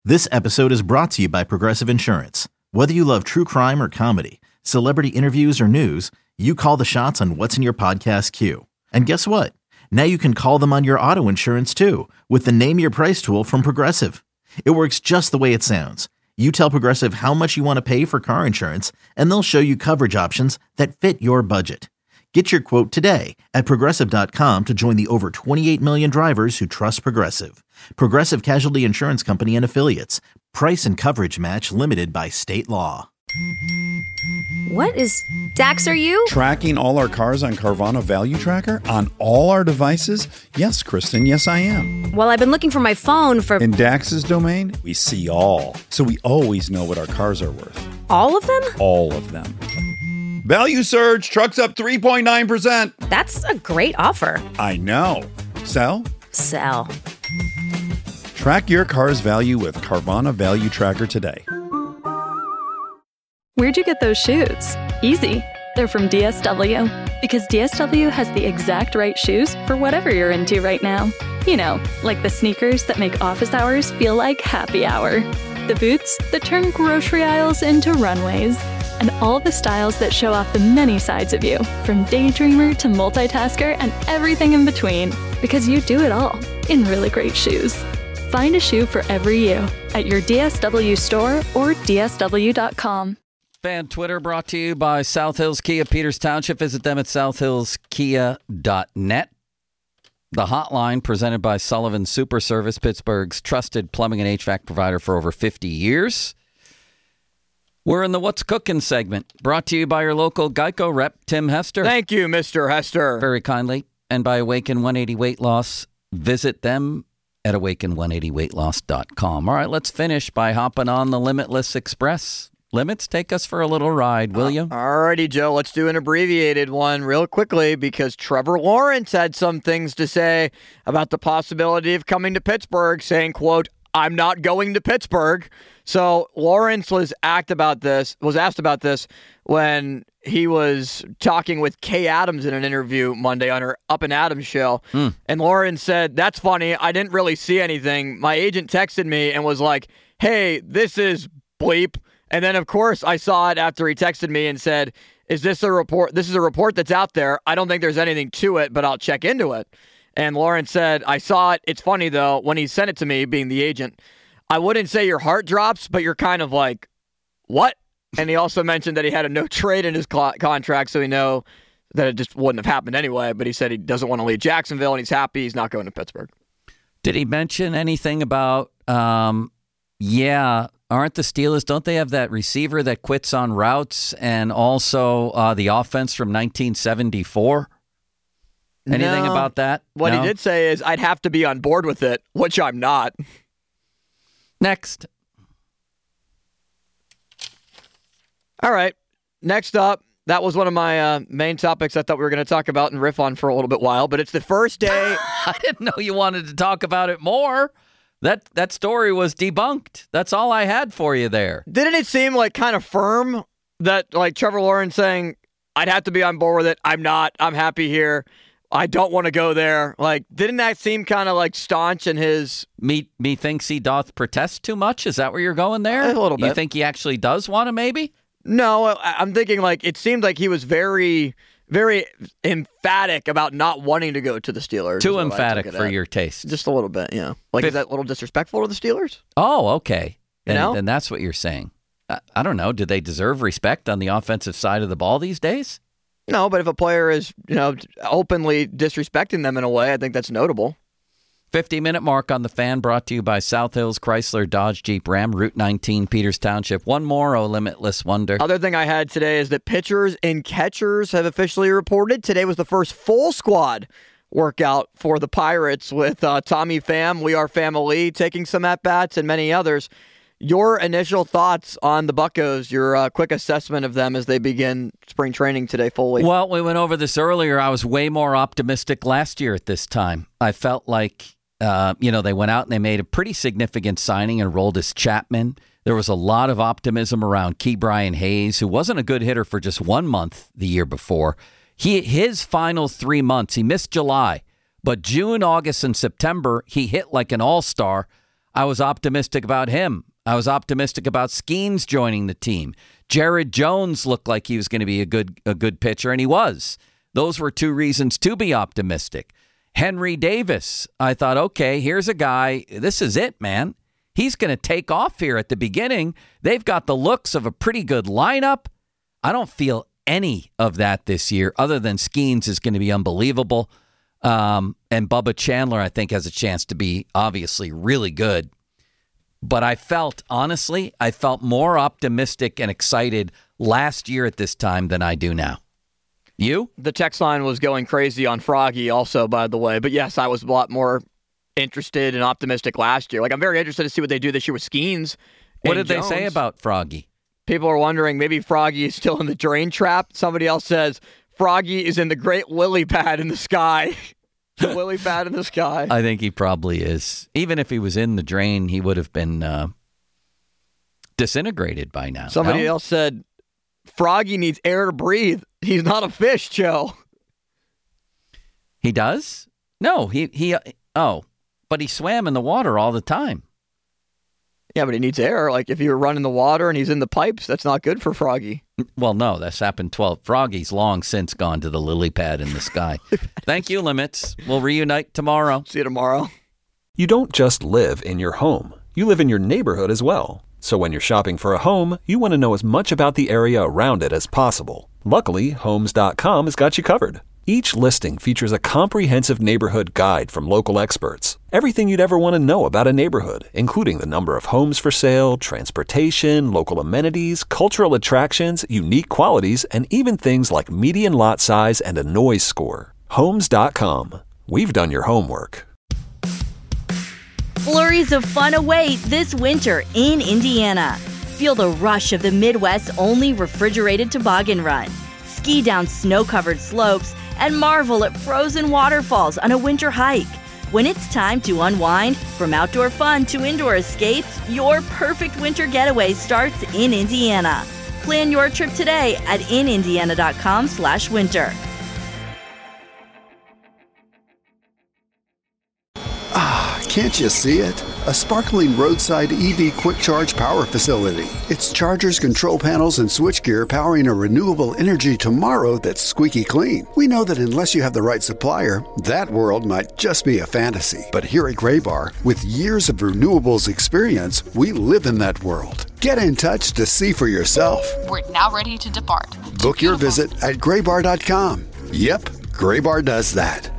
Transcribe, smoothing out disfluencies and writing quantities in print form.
This episode is brought to you by Progressive Insurance. Whether you love true crime or comedy, celebrity interviews or news, you call the shots on what's in your podcast queue. And guess what? Now you can call them on your auto insurance too with the Name Your Price tool from Progressive. It works just the way it sounds. You tell Progressive how much you want to pay for car insurance, and they'll show you coverage options that fit your budget. Get your quote today at Progressive.com to join the over 28 million drivers who trust Progressive. Progressive Casualty Insurance Company and Affiliates. Price and coverage match limited by state law. What is... Dax, are you? Tracking all our cars on Carvana Value Tracker on all our devices? Yes, Kristen, yes I am. Well, I've been looking for my phone for... In Dax's domain, we see all. So we always know what our cars are worth. All of them? All of them. Value surge, trucks up 3.9%. That's a great offer. I know. Sell? Sell. Track your car's value with Carvana Value Tracker today. Where'd you get those shoes? Easy. They're from DSW. Because DSW has the exact right shoes for whatever you're into right now. You know, like the sneakers that make office hours feel like happy hour. The boots that turn grocery aisles into runways. And all the styles that show off the many sides of you, from daydreamer to multitasker and everything in between. Because you do it all in really great shoes. Find a shoe for every you at your DSW store or DSW.com. Fan Twitter brought to you by South Hills Kia, Peters Township. Visit them at southhillskia.net. The hotline presented by Sullivan Super Service, Pittsburgh's trusted plumbing and HVAC provider for over 50 years. We're in the What's Cooking segment, brought to you by your local Geico rep, Tim Hester. Thank you, Mr. Hester. Very kindly. And by Awaken 180 Weight Loss. Visit them at awaken180weightloss.com. All right, let's finish by hopping on the Limitless Express. Limits, take us for a little ride, will you? All righty, Joe. Let's do an abbreviated one real quickly because Trevor Lawrence had some things to say about the possibility of coming to Pittsburgh, saying, quote, "I'm not going to Pittsburgh." So Lawrence was asked about this when he was talking with Kay Adams in an interview Monday on her Up and Adams show. And Lawrence said, "That's funny. I didn't really see anything. My agent texted me and was like, 'Hey, this is bleep.' And then, of course, I saw it after he texted me and said, 'Is this a report? This is a report that's out there. I don't think there's anything to it, but I'll check into it.'" And Lawrence said, "I saw it. It's funny, though, when he sent it to me, being the agent, I wouldn't say your heart drops, but you're kind of like, what?" And he also mentioned that he had a no trade in his contract, so we know that it just wouldn't have happened anyway. But he said he doesn't want to leave Jacksonville, and he's happy he's not going to Pittsburgh. Did he mention anything about, aren't the Steelers, don't they have that receiver that quits on routes and also the offense from 1974? Anything about that? What he did say is, "I'd have to be on board with it," which I'm not. Next. All right. Next up, that was one of my main topics I thought we were going to talk about and riff on for a little bit while, but it's the first day. I didn't know you wanted to talk about it more. That story was debunked. That's all I had for you there. Didn't it seem like kind of firm that like Trevor Lawrence saying, "I'd have to be on board with it. I'm not. I'm happy here. I don't want to go there." Like, didn't that seem kind of like staunch in his... Me thinks he doth protest too much? Is that where you're going there? A little bit. You think he actually does want to maybe? No, I'm thinking like it seemed like he was very, very emphatic about not wanting to go to the Steelers. Too emphatic for your taste. Just a little bit, yeah. Like, is that a little disrespectful to the Steelers? Oh, okay. And that's what you're saying. I don't know. Do they deserve respect on the offensive side of the ball these days? No, but if a player is, openly disrespecting them in a way, I think that's notable. 50-minute mark on the Fan, brought to you by South Hills Chrysler Dodge Jeep Ram, Route 19, Peters Township. One more, oh limitless wonder. Other thing I had today is that pitchers and catchers have officially reported. Today was the first full squad workout for the Pirates with Tommy Pham, We Are Family, taking some at-bats and many others. Your initial thoughts on the Buccos, your quick assessment of them as they begin spring training today fully? Well, we went over this earlier. I was way more optimistic last year at this time. I felt like, they went out and they made a pretty significant signing and rolled as Chapman. There was a lot of optimism around Ke'Bryan Hayes, who wasn't a good hitter for just 1 month the year before. His final 3 months, he missed July, but June, August, and September, he hit like an all-star. I was optimistic about him. I was optimistic about Skeens joining the team. Jared Jones looked like he was going to be a good pitcher, and he was. Those were 2 reasons to be optimistic. Henry Davis, I thought, okay, here's a guy. This is it, man. He's going to take off here at the beginning. They've got the looks of a pretty good lineup. I don't feel any of that this year, other than Skeens is going to be unbelievable. And Bubba Chandler, I think, has a chance to be obviously really good. But I felt more optimistic and excited last year at this time than I do now. You? The text line was going crazy on Froggy also, by the way. But yes, I was a lot more interested and optimistic last year. Like, I'm very interested to see what they do this year with Skeens. What did they say about Froggy? People are wondering, maybe Froggy is still in the drain trap. Somebody else says Froggy is in the great lily pad in the sky. The lily pad in the sky. I think he probably is. Even if he was in the drain, he would have been disintegrated by now. Somebody else said Froggy needs air to breathe. He's not a fish, Joe. He does? No, but he swam in the water all the time. Yeah, but he needs air. Like, if you were running the water and he's in the pipes, that's not good for Froggy. Well, no, that's happened 12. Froggy's long since gone to the lily pad in the sky. Thank you, Limits. We'll reunite tomorrow. See you tomorrow. You don't just live in your home. You live in your neighborhood as well. So when you're shopping for a home, you want to know as much about the area around it as possible. Luckily, Homes.com has got you covered. Each listing features a comprehensive neighborhood guide from local experts. Everything you'd ever want to know about a neighborhood, including the number of homes for sale, transportation, local amenities, cultural attractions, unique qualities, and even things like median lot size and a noise score. Homes.com. We've done your homework. Flurries of fun await this winter in Indiana. Feel the rush of the Midwest's only refrigerated toboggan run. Ski down snow-covered slopes and marvel at frozen waterfalls on a winter hike. When it's time to unwind, from outdoor fun to indoor escapes, your perfect winter getaway starts in Indiana. Plan your trip today at inindiana.com/winter. Can't you see it? A sparkling roadside EV quick charge power facility. It's chargers, control panels, and switchgear powering a renewable energy tomorrow that's squeaky clean. We know that unless you have the right supplier, that world might just be a fantasy. But here at Graybar, with years of renewables experience, we live in that world. Get in touch to see for yourself. We're now ready to depart. Book your visit at graybar.com. Yep, Graybar does that.